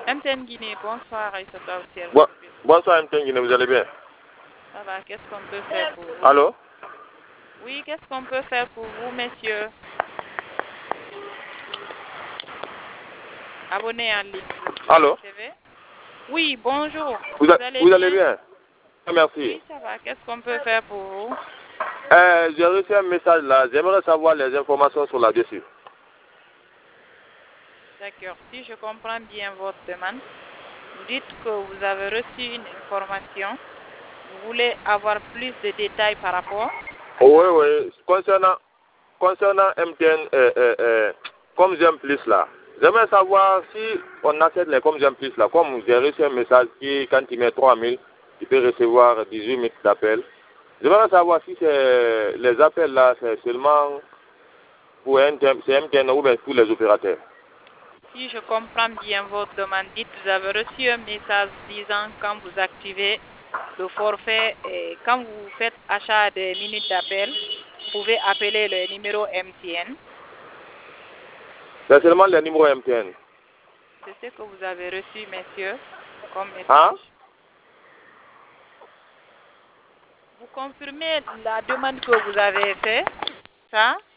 MTN Guinée, bonsoir Aïssata au service. Bonsoir MTN Guinée, vous allez bien? Ça va, qu'est-ce qu'on peut faire pour vous? Allô? Oui, qu'est-ce qu'on peut faire pour vous, messieurs? Abonnez en ligne. Allô? Oui, bonjour. Vous allez bien? Merci. Oui, ça va, qu'est-ce qu'on peut faire pour vous? J'ai reçu un message là, j'aimerais savoir les informations sur là-dessus. D'accord, si je comprends bien votre demande, vous dites que vous avez reçu une information, vous voulez avoir plus de détails par rapport? Oui, concernant MTN, comme j'aime plus là, j'aimerais savoir si on achète les comme j'aime plus là, comme j'ai reçu un message qui, quand il met 3000, il peut recevoir 18 minutes d'appel. J'aimerais savoir si les appels là, c'est seulement pour MTN ou bien pour les opérateurs. Si je comprends bien votre demande, dites vous avez reçu un message disant quand vous activez le forfait et quand vous faites achat de minutes d'appel, vous pouvez appeler le numéro MTN. C'est seulement les numéros MTN. C'est ce que vous avez reçu, messieurs, comme message. Hein? Vous confirmez la demande que vous avez faite, ça?